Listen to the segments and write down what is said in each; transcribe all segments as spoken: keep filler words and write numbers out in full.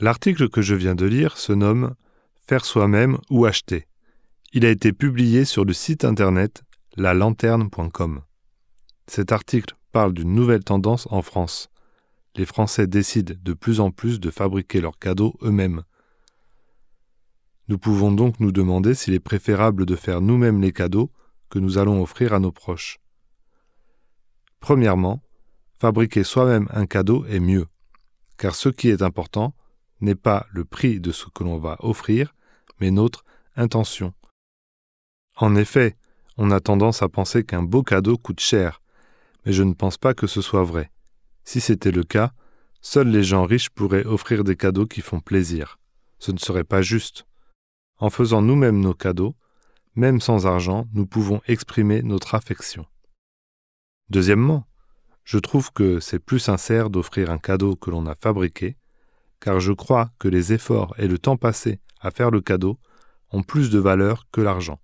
L'article que je viens de lire se nomme « Faire soi-même ou acheter ». Il a été publié sur le site internet la lanterne point com. Cet article parle d'une nouvelle tendance en France. Les Français décident de plus en plus de fabriquer leurs cadeaux eux-mêmes. Nous pouvons donc nous demander s'il est préférable de faire nous-mêmes les cadeaux que nous allons offrir à nos proches. Premièrement, fabriquer soi-même un cadeau est mieux, car ce qui est important n'est pas le prix de ce que l'on va offrir, mais notre intention. En effet, on a tendance à penser qu'un beau cadeau coûte cher, mais je ne pense pas que ce soit vrai. Si c'était le cas, seuls les gens riches pourraient offrir des cadeaux qui font plaisir. Ce ne serait pas juste. En faisant nous-mêmes nos cadeaux, même sans argent, nous pouvons exprimer notre affection. Deuxièmement, je trouve que c'est plus sincère d'offrir un cadeau que l'on a fabriqué, car je crois que les efforts et le temps passé à faire le cadeau ont plus de valeur que l'argent.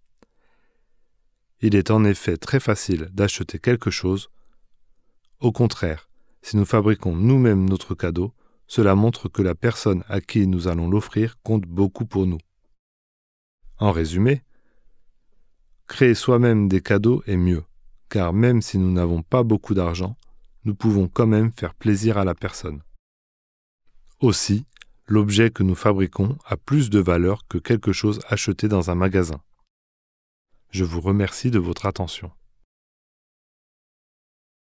Il est en effet très facile d'acheter quelque chose. Au contraire, si nous fabriquons nous-mêmes notre cadeau, cela montre que la personne à qui nous allons l'offrir compte beaucoup pour nous. En résumé, créer soi-même des cadeaux est mieux, car même si nous n'avons pas beaucoup d'argent, nous pouvons quand même faire plaisir à la personne. Aussi, l'objet que nous fabriquons a plus de valeur que quelque chose acheté dans un magasin. Je vous remercie de votre attention.